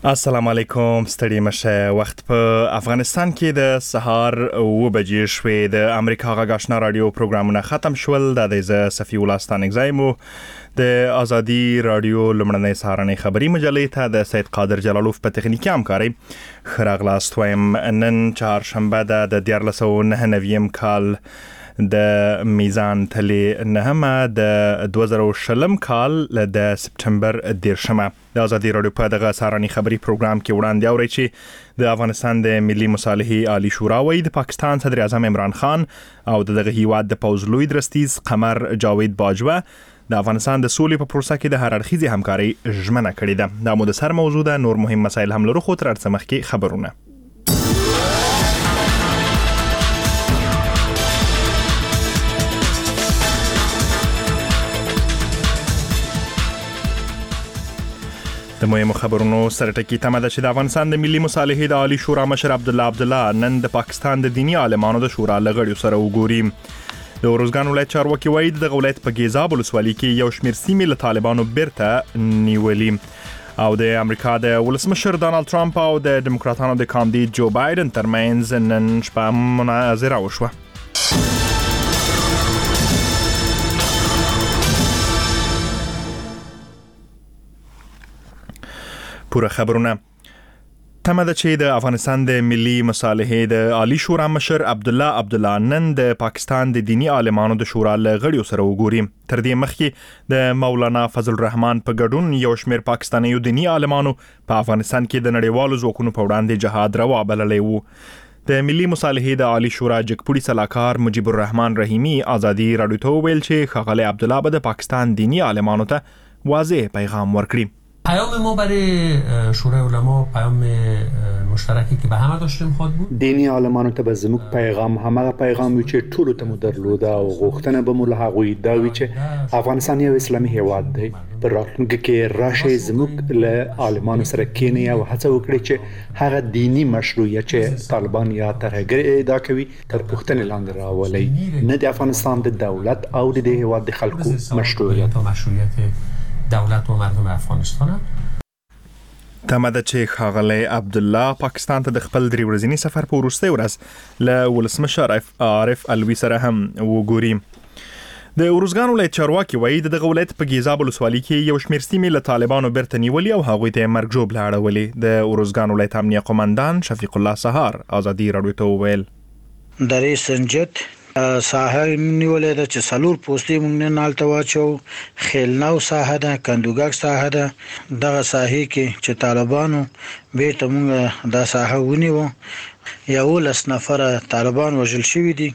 السلام علیکم، ستړي مشه. وخت په افغانستان کې د سهار 9 بجې شوې. د امریکا غږ آشنا رادیو پروګرامونه ختم شول. د صفي الله ستانګزایمو د ازادي رادیو لمړنۍ سهارنۍ خبري مجلې ته د سید قادر جلالوف په تخنیکی همکاري خراغلاست وایم. نن چهارشنبه د 1499 کال د میزان تلې نهمه د 2020 کال د سپټمبر 10 د ازادي رادیو په دغه سهارنۍ خبري پروګرام کې وړاندې اوري چې د افغانستان د ملي مصالحې عالی شورا وایي د پاکستان صدر اعظم عمران خان او دغه هیواد د پوز لوی درستیز قمر جاوید باجوه د افغانستان د سولې په پروسه کې د هر اړخیزې همکاري ژمنه کړې ده. دا مو د سر موضوع ده. نور مهم مسایل هم لرو، خو تر څه مخکې خبرونه. د مهمو خبرونو سره ټکی تمه ده چې د افغانستان د ملي مصالحې د عالی شورا مشر عبدالله نن د پاکستان د دینی عالمانو د شورا لغړیو سره وګوري. د اروزګان ولایت چارواکي وایي د ولایت په ګیزاب ولسوالۍ کې یو شمېر سیمې له طالبانو بیرته نیولي. او د امریکا د ولسمشر ډانلډ ټرمپ او د ډیموکراتانو د کاندید جو بایدن ترمنځ نن شپه مناظره وشوه. پوره خبرونه. تمه ده چې د افغانستان د ملي مصالحې د عالی شورا مشر عبدالله نن د پاکستان د دینی عالمانو د شورا لغړیو سره وګوري. تر دې مخکې د مولانا فضل الرحمن په ګډون یو شمېر پاکستاني دینی عالمانو په افغانستان کې د نړیوالو ځواکونو په وړاندې جهاد روا بللی وو. د ملي مصالحې د عالی شورا جګپوړي سلاکار مجيب الرحمن رحیمی ازادي رادیو ته ویل چې ښاغلی عبدالله به د پاکستان دینی عالمانو ته واضح پیغام ورکړي. پیام ما برای شورای علما پیام مشترکی که به همه داشتیم خود بود. دینی عالمانو ته به زموږ پیغام همغه پیغام وي چې ټولو ته مو درلوده او غوښتنه به مو له هغوی دا وي چې افغانستان یو اسلامي هیواد دی. په راتلونکي کې راشئ زموږ له عالمانو سره کېنئ او هڅه وکړئ چې هغه دینی مشروعیت چې طالبان یا ترهګر ادعا کوي تر پوښتنې لاندې راولئ، نه د افغانستان د دولت او د دې هیواد د خلکو مشروعیت دولت و مردم افغانستان. تمه ده چې ښاغلی عبدالله پاکستان ته د خپل 3 ورځني سفر په وروستۍ ورځ له ولسمشر عارف الوی سره هم وګوري. د اروزګان ولایت چارواکي وایي دغه ولایت په ګیزاب ولسوالۍ کې یو شمېر سیمې له طالبانو بیرته نیولي او هغوی ته مرګ ژوبله اړولې. د اروزګان ولایت امنیه قومندان شفیق الله سهار ازادي رادیو ته وویل درې سنجت ساحه نیولې ده چې سلور پوسټي موږ نه نالته واچو. خیلناو ساحه ده، کندوګاک ساحه ده. دغه ساحه کې چې طالبانو بیرته موږ دا ساحه ونیو. 11 نفر طالبان وژل شوي دي.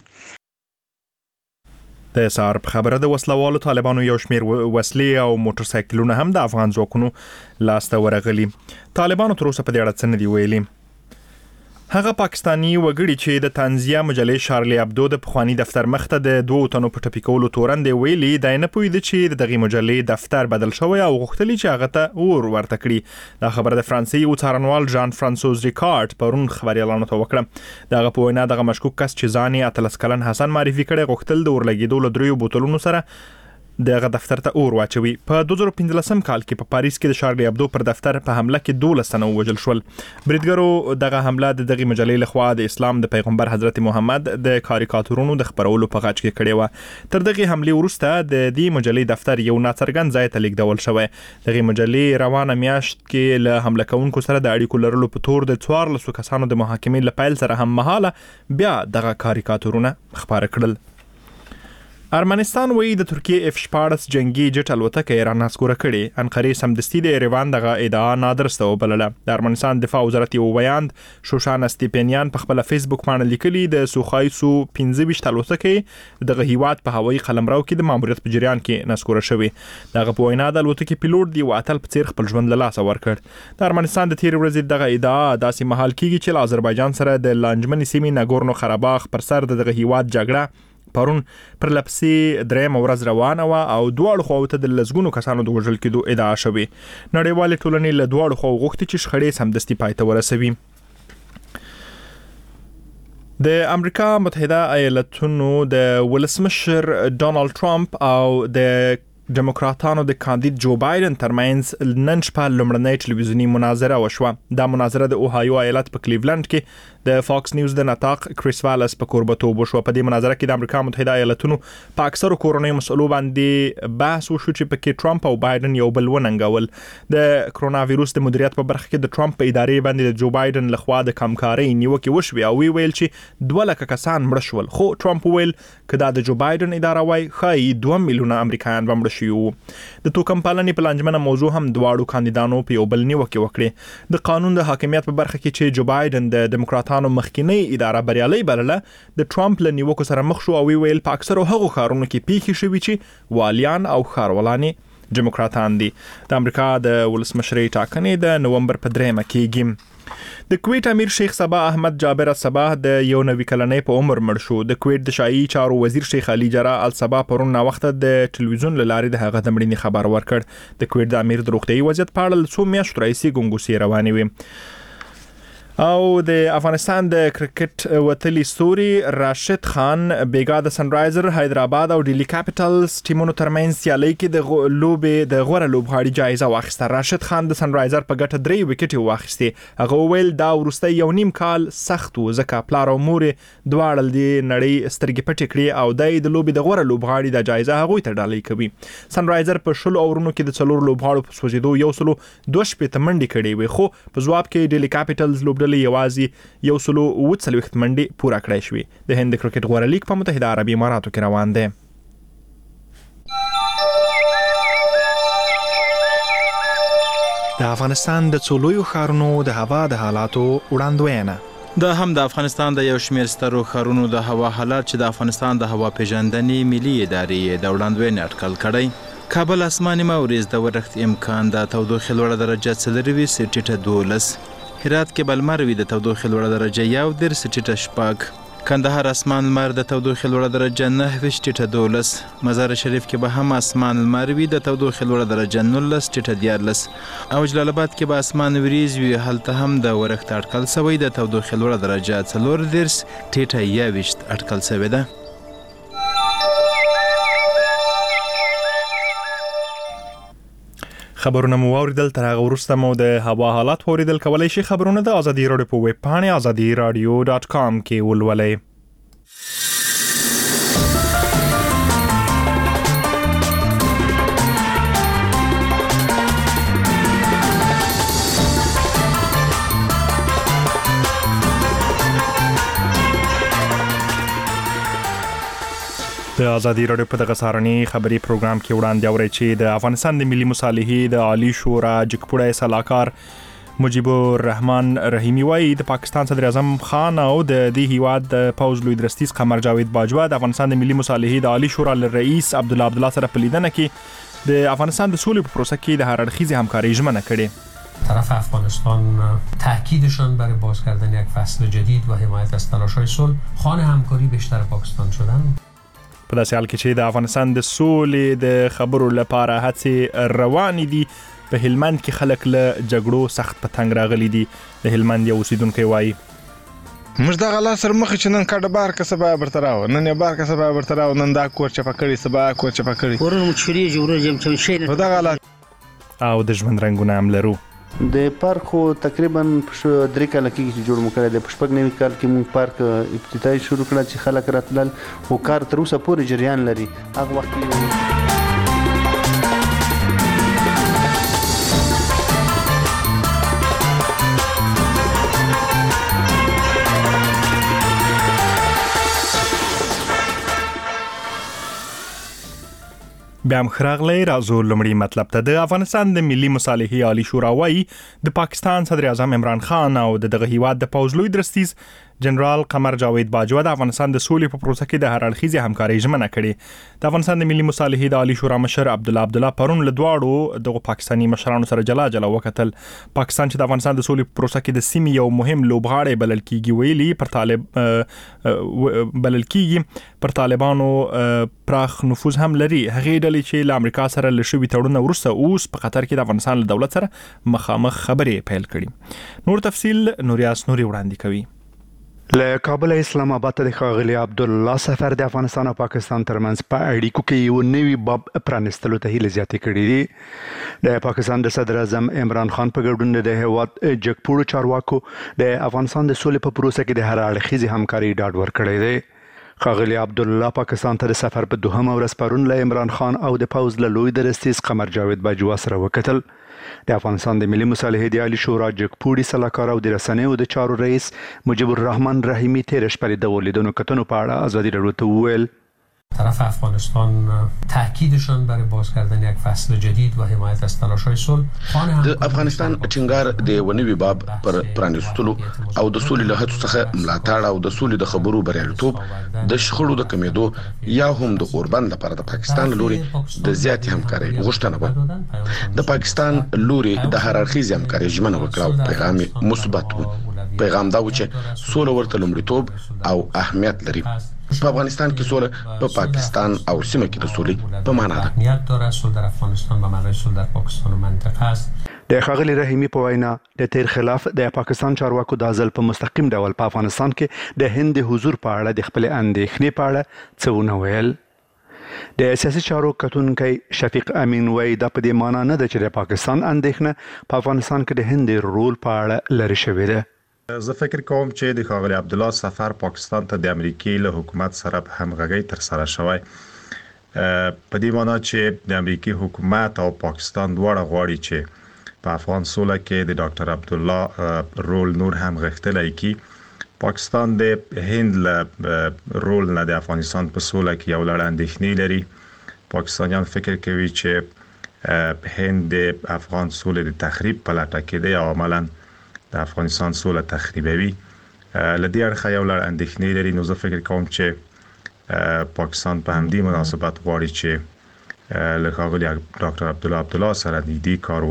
د سهار په خبره د وسلوالو طالبانو یو شمېر وسلې او موټر سایکلونه هم د افغان ځواکونو لاسته ورغلي. طالبانو تر اوسه په دې اړه څه نه دي ویلي. هغه پاکستانی وګړي چې د تنزیه مجلې شارلی ابدو د پخوانی دفتر مخته د 2 تنو په ټپي کولو تورندې ویلي د نه پوي د چې دغه مجلې دفتر بدل شوی او غوښتلی چې هغه ته ورته کړي. دا خبره د فرانسوي او څارنوال جان فرانسوز ریکارډ پرون خبري اعلان ته وکړه. دغه په وینا دغه مشکوک کس چې ځان یې اتلس کلن حسن معرفي کړي غوښتل د ورلګېدو له 3 بوتلونو سره دغه دفتر ته اور واچوي. په 2015 کال کې په پاریس کې د شارلی ابدو پر دفتر په حمله کې 12 تنه وژل شول. بریدګرو دغه حمله د دغه مجلې لخوا د اسلام د پیغمبر حضرت محمد د کاریکاتورونو د خبرولو په غاټ کې کړي و. تر دغه حمله وروسته د دې مجلې دفتر یو ناڅرګند ځای ته لیږدول شوی. دغه مجلې روانه میاشت کې له حمله کوونکو سره د اړیکو لرلو په تور د 14 کسانو د محاکمې لپاره سره هم مهاله بیا دغه کاریکاتورونه خبره کړل. ارمنستان وایي د ترکیه F-14 جنگي جټ الوتکه ایران ناسکوره کړي. انقرې سمدستي د ایران دغه ادعا نادرسته وبلله. د ارمنستان دفاع وزارت یو بیان شوشان استیپینیان په خپل فیسبوک باندې لیکلي د سوخای سو 15 الوتکه دغه هیواد په هوایي قلمرو کې د ماموریت په جریان کې ناسکوره شوی. دغه په وینا د الوتکې پیلوټ دی واتل په څیر خپل ژوند له لاسه ورکړ. د ارمنستان د تیر ورځې دغه ادعا داسې مهال کېږي چې له آذربایجان سره د لانجمنې سیمې ناګورنو خراباخ پر سر دغه هیواد جګړه پرون پر لپسې درېم ورځ روانه و او دواړو خواو ته د لزګونو کسانو د وژل کېدو ادعا شوې. نړیوالې ټولنې له دواړو خواو غوښتي چې شخړې سمدستي پای ته ورسوي. د امریکا متحده ایالاتونو د ولسمشر ډانلډ ټرمپ او د ډیموکراتانو د کاندید جو بایدن ترمنځ نن شپه لومړنۍ ټلویزیونی مناظره وشوه. دا مناظره د اوهایو ایالت په کلیولند کې د فاکس نیوز د نطاق کریس والس په کوربتوب وشوه. په دې مناظره کې د امریکا متحده ایالاتونو په اکثرو کورنیو مسؤلو باندې بحث وشو چې پکې ټرمپ او بایدن یو بل وننګول. د کرونا وایروس د مدیریت په برخه کې د ټرمپ په ادارې باندې د جو بایدن لخوا د کمکارۍ نیوکه وشوه او ویل چې 2 لک کسان مړ شول. خو ټرمپ ویل کدا د جو بایدن اداره وای خای 2 میلیونه امریکایان بمړ شيو. د توکم پالنې پلانجمنه موضوع هم دواړو کاندیدانو په یو بل نیوکه وکړه. د قانون د حاکمیت په برخه کې چې جو بایدن د دیموکراتانو مخکینی اداره بریالي بلله د ټرمپ له نیوکو سره مخ شو او ویل په اکثرو هغو ښارونو کې پیښې شوې چې والیان او ښاروالانې دیموکراتان دي. د امریکا د ولسمشرۍ ټاکنې د نومبر په 3 کېږي. د کویت امیر شیخ صباح احمد جابر الصباح د 91 کلنۍ په عمر مړ شو. د کویت د شاهي چارو وزیر شیخ علي جرا الصباح پرون نا وخت د ټلویزیون لارې د هغه د مړینې خبر ورکړ. د کویت د امیر د روغتي وضعیت په اړه څو میاشتې راځي ګونګوسې روانې وي. او د افغانستان د کرکټ وتلی ستوري راشد خان بیګا د سنرایزر حیدرآباد او ډیلی کیپټلز ټیمونو ترمنځ سیالي کې د لوبې د غوړه لوبغاړي جایزه واخیسته. راشد خان د سنرایزر په ګټه 3 وکټې واخیستې. هغه ویل دا ورسته یو نیم کال سخت و ځکه پلار او مور دواړه د نړۍ سترګې پټې کړې او د لوبې د غوړه لوبغاړي د جایزه هغه ته ډالۍ کوي. سنرایزر په 10 اورونو کې د 4 لوبغاړو په سوځېدو 102 منډې کړې وي خو په ځواب کې ډیلی کیپټلز لوبډلې یوازې 140 منډې پوره کړې شوې. د هند کرکټ غوړه لیګ په متحده عربي اماراتو کې روان دی. د افغانستان د څولویو ښارونو د هوا د حالاتو وړاندوینه. دا هم د افغانستان د یو شمېر سترو ښارونو د هوا حالات چې د افغانستان د هوا پیژندنې ملي ادارې د وړاندوینې اټکل کړی. کابل اسماني موریز د ورښت امکان د تودوخې لوړه درجه 4 ټیټه 12. هرات کې بلمر وي د تودوخې لوړه درجه 1 ټیټه 4. کندهار اسمان لمر د تودوخې لوړه درجه 9 ټیټه 12. مزار شریف کې به هم اسمان لمر وي د تودوخې لوړه درجه 19 ټیټه 14. او جلال آباد کې به اسمان وریځ وي هلته هم د ورښت اټکل شوی د تودوخې لوړه درجه 4 ټیټه 21 اټکل شوی ده. خبرونه مو اوریدل. تر هغه وروسته مو د هوا حالات اوریدل. کولای شئ خبرونه د ازادي رادیو په ویب پاڼه azadiradio.com کې ولولئ. د ازادي رادیو په دغه سهارني خبري پروګرام کې وړاندې اورئ چې د افغانستان د ملي مصالحې د عالی شورا جګپوړی سلاکار مجيب الرحمن رحیمی وايي د پاکستان صدر اعظم خان او د دې هیواد د پوز لوی درستیز قمر جاوید باجوا د افغانستان د ملي مصالحې د عالی شورا رئیس عبدالله سره په لیدنه کې د افغانستان د سولې په پروسه کې د هر اړخیزې همکاري ژمنه کړې. طرف افغانستان تاکیدشان برای باز کردن یک فصل جدید و حمایت از تلاش‌های صلح خوان همکاری بیشتر پاکستان شدن. په داسې حال کې چې د افغانستان د سولې د خبرو لپاره هڅې روانې دي. په هلمند کې خلک له جګړو سخت په تنګ راغلي دي. د هلمند یو اوسیدونکی وایي موږ دغه لاس سره مخ چې نن کډه بار که سبا برتراو نن یې بار که سبا برتراو نن دا کور چپه کړي سبا کور چپه کړي ورن مچوري جوړه jem چې شي دغه لاس او د ژوند رنگونه هم لرو. د پارک خو تقریبا 3 کال کې جوړ مکړه د پښپګ نوي کال کې موږ پارک ابتدایي شروع کړ چې خلک راتلل او کار تر اوسه پورې جریان لري. هغه وخت بیا هم خراغلی راځو لمړی مطلب ته. د افغانستان د ملي مصالحې عالی شورا وايي د پاکستان صدر اعظم عمران خان او دغه هیواد د پوز لوی درستیز جنرال قمر جاوید باجوا د افغانستان د سولې په پروسه کې د هر اړخیزې همکاري ژمنه کړې. د افغانستان د ملي مصالحې د عالی شورا مشر عبدالله پرون له دواړو دغه پاکستاني مشرانو سره جلا وکتل. پاکستان چې د افغانستان د سولې په پروسه کې د سیمې یو مهم لوبغاړی بلل کیږي ویلي پر طالبانو پراخ نفوذ هم لري. هغه ډلې چې له امریکا سره لشوي تړون وروسته اوس په قطر کې د افغانستان له دولت سره مخامخ خبرې پیل کړي. نور تفصیل نوریاس نوري وړاندې کوي. له کابل اسلام آباد ته د ښاغلي عبدالله سفر د افغانستان او پاکستان ترمنځ په اړیکو کې یو نوی باب پرانستلو ته هیله زیاتې کړې دي. د پاکستان د صدر اعظم عمران خان په ګډون د هیواد جګپوړو چارواکو د افغانستان د سولې په پروسه کې د هر اړخیزې همکاري ډاډ ورکړی دی. ښاغلي عبدالله پاکستان ته د سفر په دوهمه ورځ پرون له عمران خان او د پوځ له لوی درستیز قمر جاوید باجوا سره وکتل. د افغانستان د ملي مصالحې د عالی شورا جګپوړي سلاکار او د رسنیو د چارو رئیس مجيب الرحمن رحیمی تیر شپه د ولیدونو کتنو په اړه ازادي راډیو ته وویل طرف افغانستان تاکیدشان برای باز کردن یک فصل جدید و حمایت از تلاش‌های صلح د افغانستان ټینګار د ونوي باب پر پرانستلو او د سولې له هڅو څخه ملاتړ او د سولې د خبرو بریالیتوب د شخړو د کمیدو یا هم د اوربند لپاره د پاکستان لوري د زیاتې همکاري غوښتنه وه. د پاکستان لوري د هر اړخیزې همکاري ژمنه وکړه او پیغام مثبت و. پیغام دا و چې سوله ورته لومړیتوب او اهمیت لري. په افغانستان کې سوله په پاکستان او سیمه کې د سولې په معنا ده. نیت داره سول در افغانستان و معنای سول در پاکستان و منطقه است. د ښاغلي رحیمی په وینا د تیر خلاف د پاکستان چارواکو د ځل په مستقیم ډول په افغانستان کې د هند حضور په اړه د خپل اندېښنې په اړه څه ونه ویل. د سیاسي چارو کتونکی شفیق امین وایي دا په دې معنا نه ده چې د پاکستان اندېښنه په افغانستان کې د هند رول په اړه لرې شوې ده. زه فکر کوم چې د ښاغلي عبدالله سفر پاکستان ته د امریکای له حکومت سره په همغږي تر سره شوی. په دې معنی چې د امریکای حکومت او پاکستان دواړه غواړي چې په افغان سوله کې د ډاکټر عبدالله رول نور هم غښتلی کی. پاکستان د هند له رول نه د افغانستان په سوله کې یو لړ اندېښنې لري. پاکستانیان فکر کوي چې هند د افغان سولې د تخریب په لټه کې دی او عملاً د افغانستان سوله تخریبوي. لدی اړخه یو لړ اندېښنې لري. نو زه فکر کوم چې پاکستان په همدې مناسبت غواړي چې له ښاغلي ډاکټر عبدالله سره نږدې کار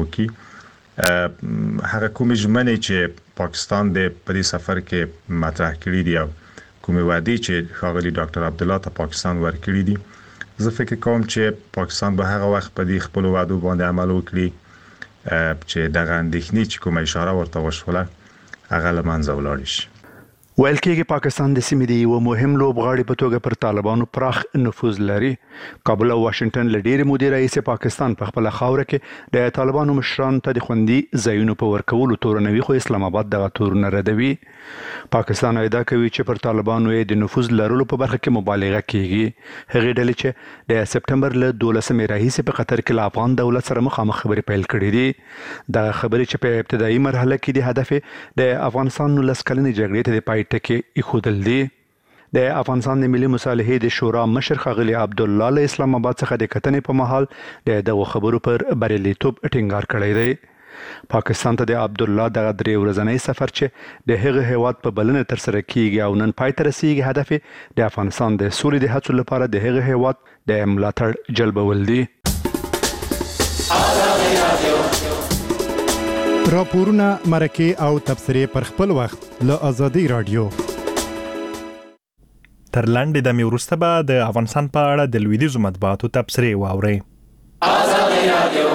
وکړي. هغه کومې ژمنې چې پاکستان د په دې سفر کې مطرح کړې دي او کومې وعدې چې ښاغلي ډاکټر عبدالله ته پاکستان ورکړي دي، زه فکر کوم چې پاکستان به هغه وخت په دې خپل وعدو باندې عمل وکړي چې دغه اندېښنې چې کومه اشاره ورته وشوله هغه له منځه ولاړ شي. ویل کېږي پاکستان د سیمې د یو مهم لوبغاړي په توګه پر طالبانو پراخ نفوذ لري. کابل او واشنگټن له ډېرې مودې راهیسې پاکستان په خپله خاوره کې د طالبانو مشرانو ته د خوندي ځایونو په ورکولو تورنوي، خو اسلام آباد دغه تورونه ردوي. پاکستان ادعا کوي چې پر طالبانو یې د نفوذ لرلو په برخه کې مبالغه کیږي. هغې ډلې چې د سپټمبر له 12 راهیسې په قطر کې له افغان دولت سره مخامخ خبرې پیل کړې دي. دغه خبرې چې په ابتدایي مرحله کې د هدف د افغانستان 19 کلنې جګړې ته د پای ټکی ایښودل دي. د افغانستان د ملي مصالحې د شورا مشر ښاغلي عبدالله له اسلام آباد څخه د کتنې په مهال د دغو خبرو پر بریالیتوب ټینګار کړی دی. پاکستان ته د عبدالله دغه 3 ورځنی سفر چې د هغه هیواد په بلنه تر سره کیږي او نن پای ته رسیږي، هدف د افغانستان د سولې د هڅو لپاره د هغه هیواد د ملاتړ جلبول دي. راپورونه، مرکې او تبصرې پر خپل وخت له آزادي رادیو. تر لاندې د وروسته به د افغانستان په اړه د لویدیځو مطبوعاتو تبصرې واورئ. آزادي رادیو.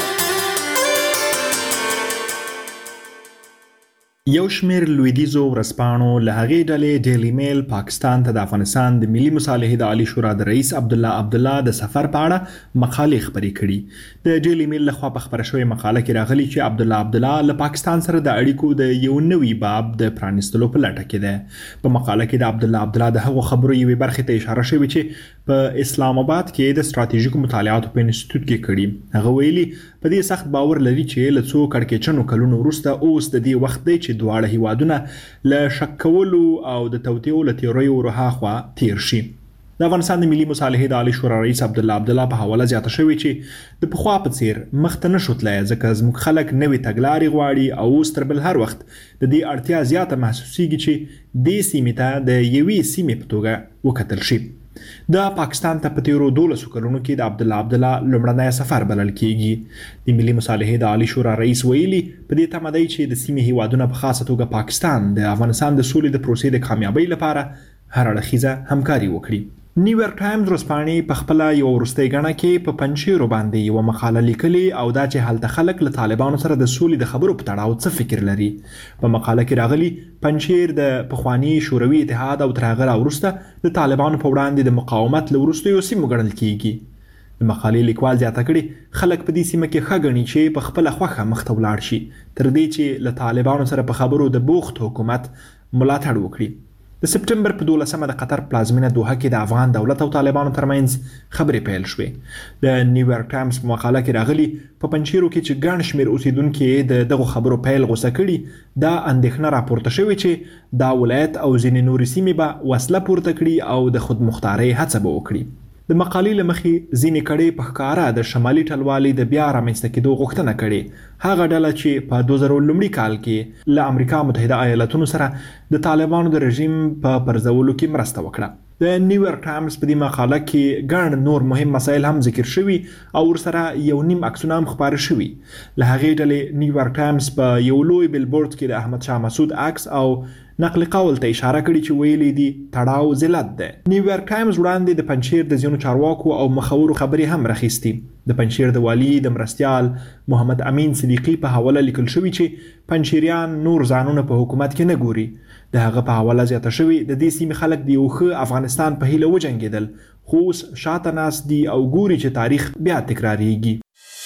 یو شمېر لویدیځو ورځپاڼو له هغې ډلې ډیلی میل پاکستان ته د افغانستان د ملي مصالحې د عالی شورا د رئیس عبدالله د سفر په اړه مقالې خپرې کړي. د ډیلی میل لخوا په خپره شوې مقاله کې راغلي چې عبدالله له پاکستان سره د اړیکو د یو نوي باب د پرانستلو په لټه کې ده. په مقاله کې د عبدالله د هغو خبرو یوې برخې ته اشاره شوې چې په اسلام آباد کې د ستراتیژیکو مطالعاتو په انسټیټیوټ کې کړي. هغه ویلي په دې سخت باور لري چې له څو کړکېچنو کلونو وروسته اوس د دې وخت دی چې دواړه هیوادونه له شک کولو او د توطیو له تیوریو ورهاخوا تیر شي. د افغانستان د ملي مصالحې د عالی شورا رئیس عبدالله په حواله زیاته شوې چې د پخوا په څیر مخ ته نشو تللی، ځکه زموږ خلک نوې تګلارې غواړي او اوس تر بل هر وخت د دې اړتیا زیاته محسوسیږي چې دې سیمې ته د یوې سیمې په توګه وکتل شي. د پاکستان ته په تیرو 12 کلونو کې د عبدالله لومړنی سفر بلل کیږي. د ملي مصالحې د عالی شورا رئیس ویلي په دې تمه دی چې د سیمې هیوادونه په خاصه توګه پاکستان د افغانستان د سولې د پروسې د کامیابۍ لپاره هر اړخیزه همکاري وکړي. نیویارک ټایمز ورځپاڼې په خپل یو وروستۍ غاڼه کې په پنجشیرو باندې یو مقاله لیکلې او دا چې هلته خلک له طالبانو سره د سولې د خبرو په تړاو څه فکر لري. په مقاله کې راغلي پنجشیر د پخوانی شوروي اتحاد او تر هغه راوروسته د طالبانو په وړاندې د مقاومت له وروستیو سیمو ګڼل کیږي. د مقالې لیکوال زیاته کړې خلک په دې سیمه کې ښه ګڼي چې په خپله خوښه مخته ولاړ شي تر دې چې له طالبانو سره په خبرو د بوخت حکومت ملاتړ وکړي. د سپټمبر په 12 د قطر پلازمینه دوحه کې د افغان دولت او طالبانو ترمنځ خبرې پیل شوې. د نیویارک ټایمز په مقاله کې راغلي په پنجشیرو کې چې ګڼ شمېر اوسیدونکي د دغو خبرو پیل غوسه کړي دا اندېښنه راپورته شوې چې دا ولایت او ځینې نورې سیمې به وسله پورته کړي او د خودمختارۍ هڅه به وکړي. د مقالې له مخې ځینې کړۍ په ښکاره د شمالي ټلوالې د بیا رامنځته کېدو غوښتنه کړې. هغه ډله چې په 2000 کال کې له امریکا متحده ایالاتونو سره د طالبانو د رژیم په پرځولو کې مرسته وکړه. د نیویارک ټایمز په دې مقاله کې ګڼ نور مهم مسایل هم ذکر شوي او ورسره یو نیم عکسونه هم خپاره شوي. له هغې ډلې نیویارک ټایمز په یو لوی بیلبورډ کې د احمد شاه مسعود عکس او نقل قول ته اشاره کړي چې ویلي دي تړاو ذلت ده. نیویارک ټایمز وړاندې د پنجشیر د ځینو چارواکو او مخورو خبرې هم راخیستي. د پنجشیر د والي د مرستیال محمد امین صدیقي په حواله لیکل شوي چې پنجشیریان نور ځانونه په حکومت کې نه ګوري. د هغه په حواله زیاته شوي د دې سیمې خلک د یو ښه افغانستان په هیله وجنګېدل خو اوس شاته ناست دي او ګوري چې تاریخ بیا تکراریږي.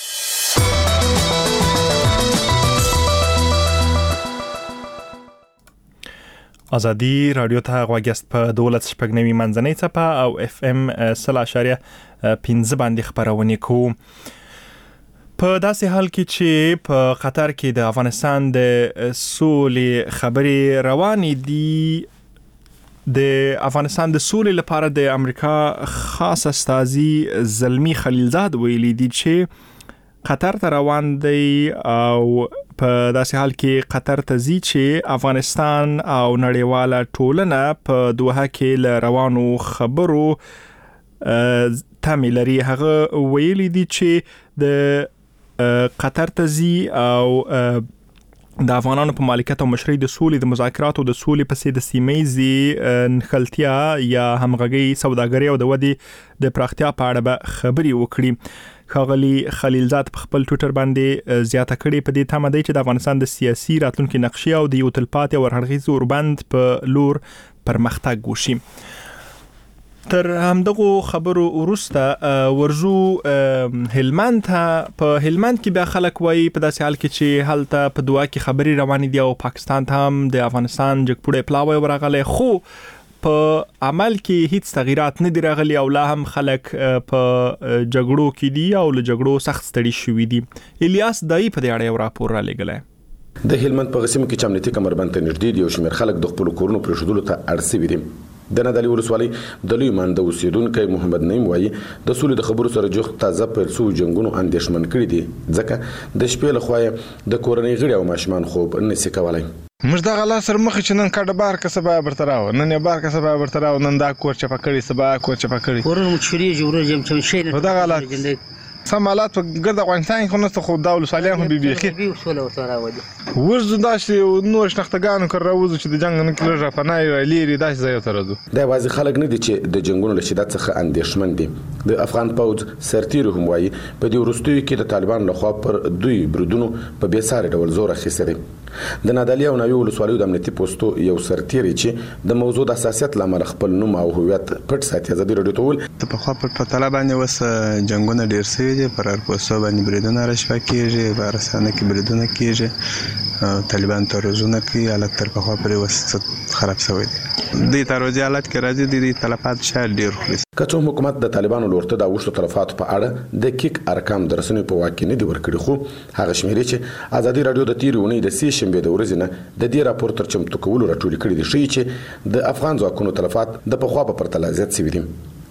ازادي رادیو ته غواګست په 12 منځنۍ څپه او اف ام 0.15 باندې خبرونه کوو. په داسې حال کې چې په قطر کې د افغانستان د سولې خبرې روانې دي. د افغانستان د سولې لپاره د امریکا خاص استازي زلمی خلیلزاد ویلي دي چې قطر ته روان دی او په داسې حال کې قطر ته ځي چې افغانستان او نړیواله ټولنه په دوحه کې له روانو خبرو تمې لري. هغه ویلي دي چې د قطر ته ځي او د افغانانو په مالکیت او مشرۍ د سولې د مذاکراتو د سولې پسې د سیمه‌ییزې نښلتیا یا همغږۍ سوداګرۍ او د ودې د پراختیا په اړه به خبرې وکړي. ښاغلي خلیلزاد په خپل ټویټر باندې زیاته کړې په دې تمه دی چې د افغانستان د سیاسي راتلونکي نقشې او د یو تلپاتې او هرغیز اوربند په لور پرمختګ وشي. تر همدغه خبرو وروسته ورزو هلمند ته. په هلمند کې بیا خلک وایي په داسې حال کې چې هلته په دوحه کې خبرې روانې دي او پاکستان ته هم د افغانستان جګپوړی پلاوی ورغلی خو په عمل کې هیڅ تغیرات نه دي راغلي او لا هم خلک په جګړو کې دي او له جګړو سخت ستړي شوي دي. الیاس دای په دې اړه یو راپور را لېږلی. د هلمند په قسم کې چې امنیتي کمربند ته نږدې دي او شمېر خلک د خپلو کورونو پرېښودلو ته اړ سوي دي. د نادعلي ولسوالۍ د لوی مانده اوسیدونکی محمد نعیم وایي د سولې د خبرو سره جوخت تازه پیل شوو جنګونو اندېښمن کړي دي ځکه د شپې لخوا د کورنۍ غړي او ماشومان خوب نشي کولی. موږ دغه لاس سره مخ چې نن کډه بار که سبا برته راو نن یې بار که سبا برته راو نن دا کور چپه کړي سبا کور چپه کړي کورونه مو چوري جوړه jem چې شي نو دغه حالات سم حالات په ګرد افغانستان کې خو خو دا ولسوالیان هم بيخي وسوله ورته راوړي ورځ داسې نور شنختګانو کر راوځو چې د جنگ نه کړه پناه لري داسې ځای ته راځو. دا وازي خلک نه دي چې د جنگونو له شدت څخه اندېښمن دي. د افغان پوز سرتیر هم وایي په دې وروستیو کې د طالبان لخوا پر دوی برودونو په بیساري ډول زور اخیسته دي. د نادعلي او ناوی ولسوالیو د امنیتي پوسټو یو سرتیر چې د موضوع د حساسیت لامل خپل نوم او هویت پټ ساتي ازادي رادیو ته ول په خوا په طالب باندې وس جنگونه ډیر سوي دي پر پوسټو باندې بریدونه راشوا کیږي بارسانه کې بریدونه کیږي طالبان تروزونه کوي حالت تر په خوا پرې وس خراب شوی دي د تروزي حالت کې راځي د طلبات شاید ډیر خو کچو حکومت د طالبانو لورته د وښتو طرفات په اړه د کیک ارقام درسنې په واقع نه دی ورکړي خو هغه شمیرې چې ازادي رادیو د تیرونې د سې شنبه د ورځې نه د دې راپور تر چمتو کولو راټول کړي دي چې د افغان ځواکونو طرفات د پخوا په پرتله زیات سوي دي.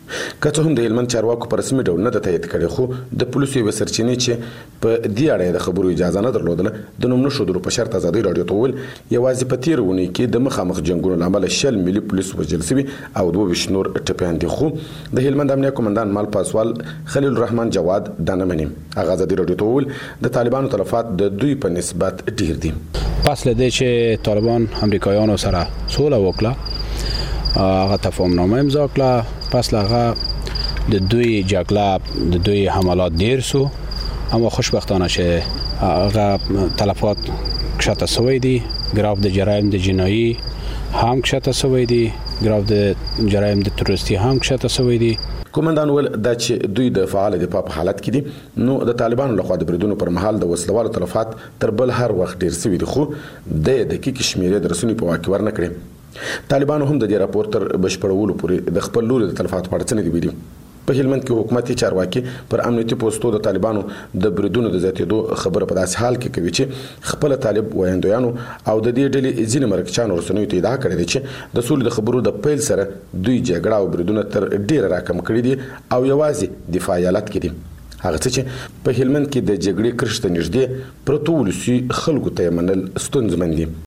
کچو هم د هلمند چارواکو پر رسمي ډول نه د تایید کړي خو د پولیسو یو سرچینې چې په دې اړه د خبرو اجازه نه درلودله د نوم نشو په شرط ازادي رادیو ته ول یوازې په تیرونه کې د مخامخ جنگونو لامل شل ملي پولیس وژل شوي او 22 نور ټپيان دي. خو د هلمند امنیه قومندان مال پاسوال خلیل الرحمن جواد دانمنی هغه ازادي رادیو ته ول د طالبانو طرفات د دوی په نسبت ډیر دي. پس لدې چې طالبان امریکایانو سره سوله وکړه هغه تفاهم نامه امضا کړه پس هغه د دوی جګړه د دوی حملات ډیر سو اما خوشبختانه چې هغه تلفات کشته سوی دي ګراف د جرایم د جنایی هم کشته سوی دي ګراف د جرایم د تروریستي هم کشته سوی دي. کومندان ول د چې دوی د فعال دفاع په حالت کې دي نو د طالبانو لخوا د بریدونو پر مهال د وسلوالو تلفات تر بل هر وخت ډیر سوي دي خو د دقیق شمیرې د رسنۍ په واقع ورنه کړې. طالبانو هم د دې راپور تر بشپړولو پورې د خپل لوري د تلفات په اړه څه نه دی ویلي. په هلمند کې حکومتي چارواکي پر امنیتي پوسټو د طالبانو د بریدونو د زیاتېدو خبره په داسې حال کې کوي چې خپل طالب وایندویانو او د دې ډلې ځینې مرکچانو رسنیو ته ادعا کړې ده چې د سولې د خبرو د پیل سره دوی جګړه او بریدونه تر ډیره راکم کړي دي او یوازې دفاعي حالت کې دي. هغه څه چې په هلمند کې د جګړې کرښته نږدې پروتو ولسي خلکو ته منل ستونزمن دي.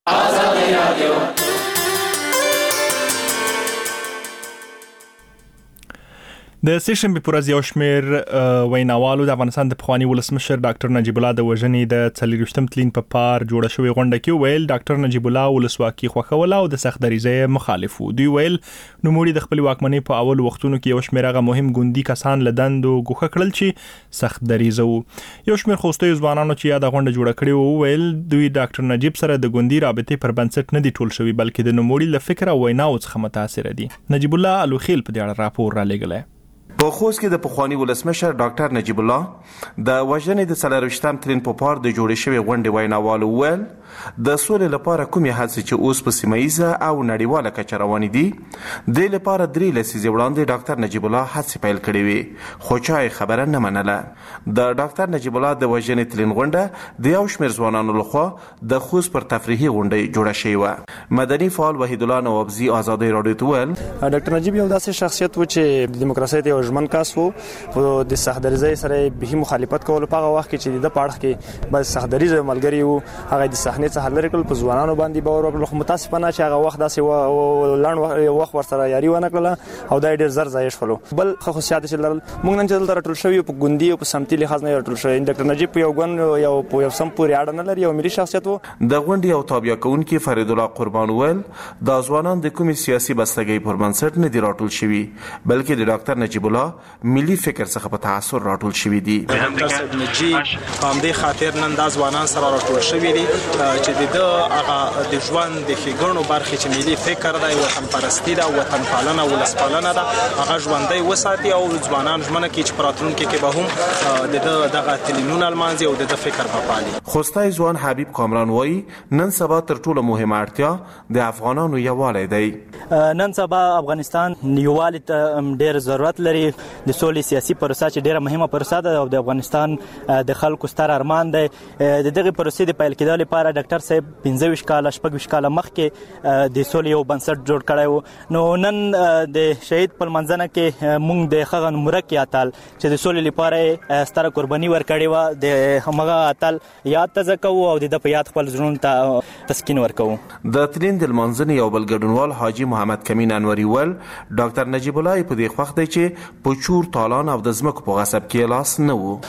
د سیشنبې پر ورځ یو شمېر ویناوالو د افغانستان د پخواني ولسمشر ډاکټر نجیب الله د وژنې د 40 تلین په پار جوړه شوې غونډه کې ویل ډاکټر نجیب الله ولسواکي خوښول او د سخت دریځۍ مخالف وو. دوی ویل نوموړي د خپل واکمنۍ په اول وختونو کې یو شمېر هغه مهم ګوندي کسان لدندو ګوښه کړل چې سخت دریځه وو. یو شمېر خوستي ځوانانو چې یاد غونډه جوړه کړې وو ویل دوی ډاکټر نجیب سره د ګوندي رابطې پر بنسټ نه دي ټول شوی بلکې د نوموړي له فکر او ویناو څخه متاثر دي. نجیب الله الوخیل په دې اړه راپور را لېږلی. په خوست کې د پخوانی ولسمشر ډاکټر نجیب الله د وژنې د 40 تلین په پار د جوړې شوې غونډې ویناوالو ویل د سولې لپاره کومې هڅې چې اوس په سیمایي او نړیواله کچه روانې دي د لپاره 3 لسیزې وړاندې ډاکټر نجیب الله هڅې پیل کړې وي خو چا خبره نه منله. د ډاکټر نجیب الله د وژنې تلین غونډه د یو شمېر ځوانانو لخوا د خوست پر تفریحي غونډه جوړه شوې وه. مدني فعال وحید الله نوابزي آزادۍ راډیو ته ویل ډاکټر نجیب یو داسې شخصیت و چې د دیموکراسي ته ژمن کس وو په د سختدریځۍ سره به مخالفت کول په هغه وخت کې چې د پاړخ کې بس سختدریځ ملګری وو هغه د صحنه څخه لری کول په ځوانانو باندې باور وکړ. متاسفانه چې هغه وخت داسې لاند وخت ورسره یاري ونه کړله او دا ډېر زر ځای شولو. بل خصوصیات چې موږ نن چې دلته ټول شوی په ګوندي او په سمتي لحاظ نه ټول شوی. ډاکټر نجیب یو ګوند یو په یو سم پورې اړه نه لري او ملي شخصیت وو. د غونډې او تابع کوونکي فرید الله قربان ویل د ځوانان د کومي سیاسي بستګۍ پر بنسټ نه دی راټول شوی بلکې د ډاکټر نجیب الله ملي فکر څخه په تاثر راټول شوی دي. ډاکټر نجیب هم د خاطر نن د ځوانان سره راټول شوی دي چې د هغه د ژوند د ښېګڼو برخې چې ملي فکر دی وطن پرستی ده وطن پالنه ولس پالنه ده هغه ژوندی وساتي او ځوانان ژمنه کوي چې په راتلونکي کې به هم د دغه تلینونه لمانځي او د فکر به پالي. خوستی ځوان حبیب کامران وایي نن سبا تر ټولو مهمه اړتیا د افغانانو یووالی دی. نن سبا افغانستان یووالي ته ډېر ضرورت لري. د سولې سیاسي پروسه چې ډېره مهمه پروسه ده او د افغانستان د خلکو ستر ارمان دی. د دغه پروسې د پیل کېدو لپاره ډاکټر صاحب 15 کاله 16 کاله مخکې د سولې یو بنسټ جوړ کړی و. نو نن د شهید په منځنه کې موږ د هغه مرکه اتل چې د سولې لپاره ستره قرباني ورکړې و د همغه اتل یاد تازه کوو او د په یاد خپل زړونو ته تسکین ورکوو. د تلین د منځنه یو بل ګډونوال حاجی محمد کمین انوري ول ډاکټر نجیب الله په دې وخت دی چې په چور تالان او د ځمکو په غصب کې لاس نه وو.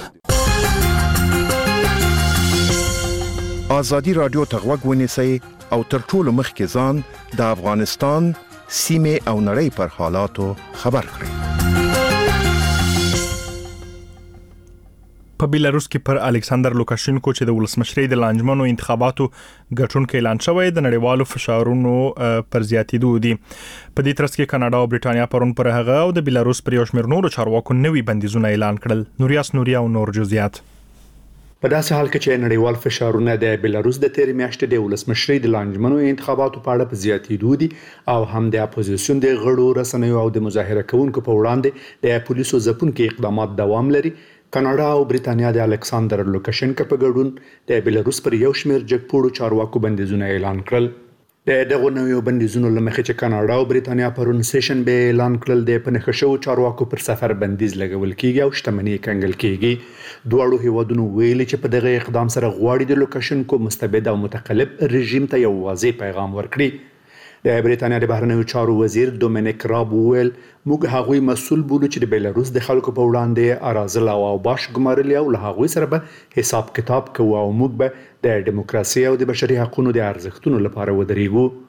آزادی رادیو ته غوږ ونیسئ او تر ټولو مخکې ځان د افغانستان سیمې او نړۍ پر حالاتو خبر کړئ. په بیلاروس کې پر الکساندر لوکاشینکو چې د ولسمشرۍ د لانجمنو انتخاباتو ګټونکي اعلان شوی د نړیوالو فشارونو پر زیاتېدو دي. په دې ترڅ کې کاناډا او برېټانیا پرون پر هغه او د بیلاروس پر یو شمېر نورو چارواکو نوي بندیزونه اعلان کړل. نوریاس نوریا او نور جزئیات. په داسې حال کې چې نړیوال فشارونه د بیلاروس د تیر میاشتې د ولسمشرۍ د لانجمنو انتخاباتو په اړه په زیاتېدو دي او هم د اپوزیسیون د غړو رسنیو او د مظاهره کوونکو په وړاندې د پولیسو ځپونکو اقدامات دوام لري. کاناډا او برېټانیا د الکساندر لوکاشینکو په ګډون د بیلاروس پر یو شمېر جګپوړو چارواکو بندیزونه اعلان کړل. د دغه نویو بندیزونو لمخې چې کاناډا او برېټانیا پرون سیشن به اعلان کړل د پنهخه شو چارواکو پر سفر بندیز لګول کیږي او شتمنۍ کنګل کیږي. دواړو هیوادونو ویلي چې په دغه اقدام سره غواړي د لوکاشینکو مستبد او متقلب رژیم ته یو واضح پیغام ورکړي. د برېټانیا د بهرنیو چارو وزیر دومینیک راب ویل موږ هغوی مسؤل بولو چې د بیلاروس د خلکو په وړاندې اراذل او باش ګمارلي او له هغوی سره به حساب کتاب کوو او موږ به د دیموکراسي او د بشري حقوقو د ارزښتونو لپاره ودرېږو.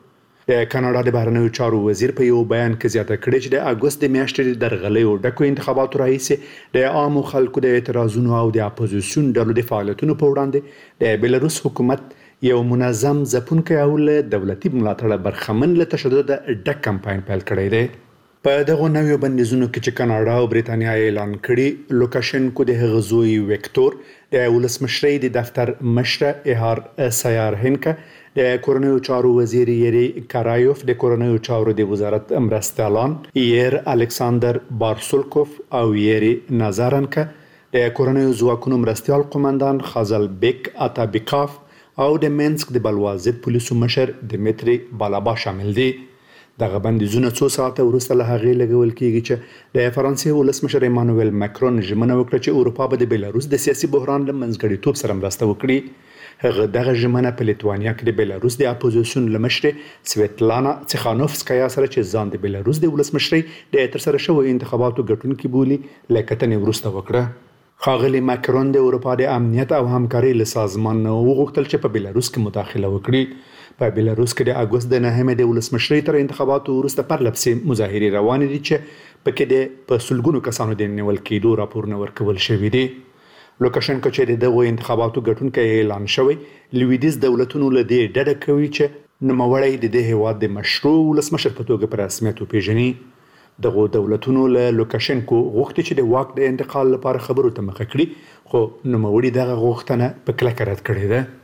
د کاناډا د بهرنیو چارو وزیر په یو بیان کې زیاته کړې چې د اګوست د میاشتې د درغلیو ډکو انتخاباتو راهیسې د عامو خلکو د اعتراضونو او د اپوزیسیون ډلو د فعالیتونو په وړاندې د بیلاروس حکومت یو منظم ځپونکی او له دولتي ملاتړه برخمن له تشدد ډک کمپاین پیل کړی دی. په دغه نویو بندیزونو کې چې کاناډا او بریتانیا اعلان کړي، لوکاشنکو د هغه زوی ویکتور د ولسمشرۍ د دفتر مشره اهار سیارهنکه، د کورنیو چارو وزیر یری کارایوف، د کورنیو چارو د وزارت مرستیالان ایر الکساندر بارسولکوف او یری نازارنکه، د کورنیو ځواکونو مرستیال قومندان خازل بیک اتابیکاف او د منسک د بلوازد پولیسو مشر دمیتری بالابا شامل دي. دغه بندیزونه څو ساعته وروسته له هغې لګول کیږي چې د فرانسې ولسمشر ایمانوئل ماکرون ژمنه وکړه چې اروپا به د بیلاروس د سیاسي بحران له منځګړیتوب سره مرسته وکړي. هغه دغه ژمنه په لیتوانیا کې د بیلاروس د اپوزیسیون له مشرې سویتلانا تسخانوفسکایا سره چې ځان د بیلاروس د ولسمشرۍ د ترسره شویو انتخاباتو ګټونکي بولي له کتنې وروسته وکړه. ښاغلي ماکرون د اروپا د امنیت او همکارۍ له سازمان نه وغوښتل چې په بیلاروس کې مداخله وکړي. په بیلاروس کې د اګوست د 9 د ولسمشرۍ تر انتخاباتو وروسته پرلپسې مظاهرې روانې دي چې پکې د په سلګونو کسانو د نیول کېدو راپورونه ورکول شوي دي. لوکاشنکو چې د دغو انتخاباتو ګټونکی اعلان شوی، لویدیځ دولتونو له دې ډډه کوي چې نوموړی د دې هیواد د مشروع ولسمشر په توګه په رسمیت وپیژني. دغو دولتونو له لوکاشنکو غوښتي چې د واک د انتقال لپاره خبرو ته مخه کړي، خو نوموړي دغه غوښتنه په کلکه رد کړې ده.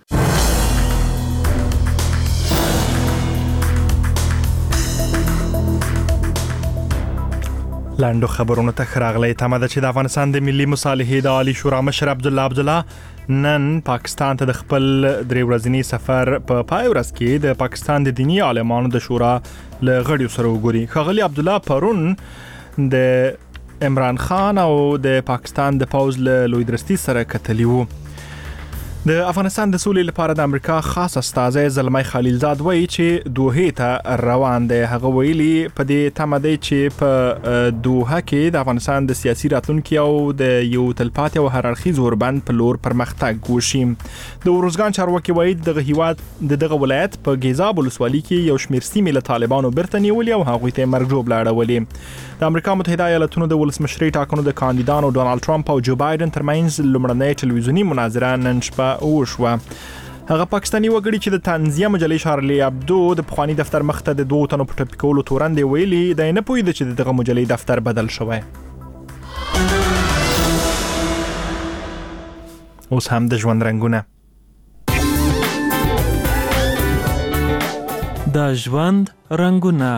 لاندو خبرونو ته راغلی تمه ده چې د افغانستان د ملي مصالحې د عالی شورا مشر عبدالله نن پاکستان ته د خپل درې ورځني سفر په پای ورځ کې د پاکستان د دینی عالمانو د شورا له غړیو سره وګوري. ښاغلي عبدالله پرون د عمران خان او د پاکستان د پوز له لوی درستي سره کتلی وو. د افغانستان د سولې لپاره د امریکا خاص استازی زلمی خلیلزاد وایي چې دوحې ته روان دی. هغه ویلي په دې تمه دی چې په دوحه کې د افغانستان د سیاسي راتلونکي او د یو تلپاتې او هررخیز اوربند په لور پرمختګ وشي. د اروزګان چارواکي وایي دغه هیواد دغه ولایت په ګیزاب ولسوالۍ کې یو شمېر سیمې له طالبانو بیرته نیولې او هغوی ته مرګ ژوبله اړولې. د امریکا متحده ایالاتونو د ولسمشرۍ ټاکنو د کاندیدانو ډونالد ټرمپ او جو بایدن ترمنځ لومړنۍ ټلویزیوني مناظره نن شپه وشوه. هغه پاکستاني وګړي چې د طنزیه مجلې شارلي ابدو د پخوانی دفتر مخ ته د 2 تنو په ټپي کولو تورندې ویلي دی نه پوهېده چې دغه مجلې دفتر بدل شوی. اوس هم د ژوند رنګونه. د ژوند رنګونه.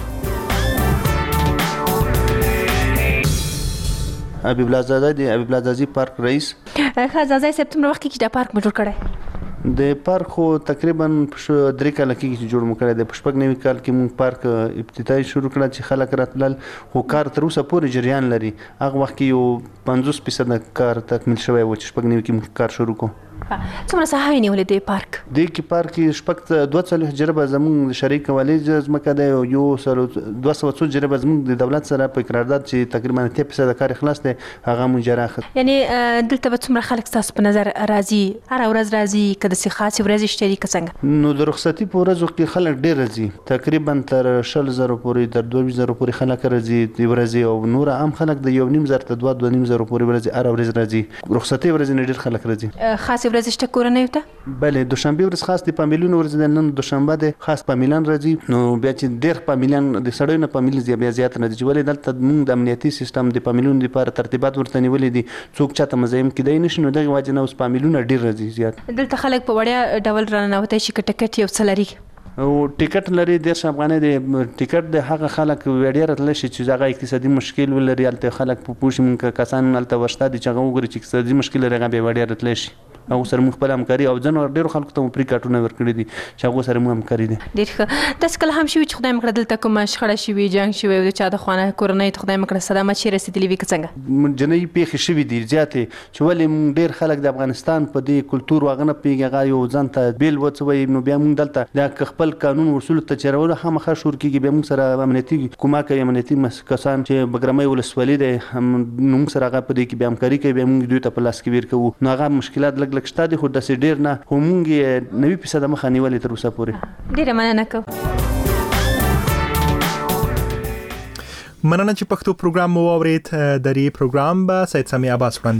حبیب الله زاده د حبیب الله زازي پارک رئیس. خزازای سپتمبر وخت کې دا پارک مجور کړی. د پارک خو تقریبا 3 کال کې جوړ مکړی د 9 کال کې مونږ پارک ابتدایي شروع کړ چې خلک راتلل، خو کار تر اوسه پورې جریان لري. هغه وخت کې یو 50% کار تکمیل شوی و چې 9 کې مونږ کار شروع کوو. څومره ساحه نیولې دی پارک؟ د کی پارک شپږ 240 جربه زموږ شریک کولای ځمکه ده، یو سره 200 جربه زموږ د دولت سره په قرارداد چې تقریبا 30% کار خلاص دی هغه مجراخه. یعنی دلته به څومره خلک تاسو په نظر راځي؟ هر ورځ راځي کده سي خاصه ورځ شریک څنګه؟ نو د رخصتي په ورځو کې خلک ډیر راځي، تقریبا تر 10000 پورې تر 2000 پورې خلک راځي د ورځي، او نور عام خلک د 1.5 ته 2.5 پورې ورځي هر ورځ راځي. رخصتي ورځ ډیر خلک راځي. خاصه ورځ شته کورنۍ ته؟ بله دوشنبه ورځ خاص د پامیلونو ورځ د نن دوشنبه ده خاص پامیلان راځي. نو بیا چې ډیر پامیلان د سړیو نه پامیل بیا زیات نه دي چې ولې دلته موږ د امنیتي سیستم د پامیلونو لپاره ترتیبات ورته نیولې دي، څوک چاته مزاحم کیدای نشي. نو دغه وجه نه اوس پامیلونه ډیر راځي زیات. دلته خلک په وړیا ډول راننوتای شي ټکټ یو څه لري او ټیکټ لري 1.5 افغانۍ د ټیکټ د هغه خلک وړیا راتلی شي چې هغه اقتصادي مشکل ولري. هلته خلک په پوه شي مونږ کسان هلته ورشته دي چې هغه وګوري چې اقتصادي مشکل لري هغه بیا وړیا راتلی شي. او سره موږ خپل همکاري او ځنو ډیرو خلکو ته پری کارتونه ورکړي دي چې هغه سره موږ همکاري دي. ډیر ښه. تاسو کله هم شوي چې خدای مکړه دلته کومه شخړه شوي جنګ شوی د چا د خانه کورنۍ ته خدای مکړه صدمه چی رسیدلی وي څنګه؟ جنۍ پیښې شوي دي زیاتې چې ولې موږ ډیر خلک د افغانستان په دې کلتور واغنه پیږي هغه یو ځان ته بیل وڅوي. نو بیا موږ دلته د خپل قانون اصول ته چرول خامخا شور کیږي. بیا موږ سره امنیتي کومه کوي امنیتي کسان چې بګرمۍ ولسوالۍ ده موږ سره هغه په دې کې بیا همکاري کوي. بیا موږ دوی ته په لاس کې ور کوو. نو هغه مشکلات لګ لګ شته دي خو داسې ډیر نه، خو موږ 90% مخه نیولې تر اوسه پورې. ډیره مننه کوم. مننه چې پښتو پروګرام مو واورید. د دې پروګرام به سید سامي عباس وړاندې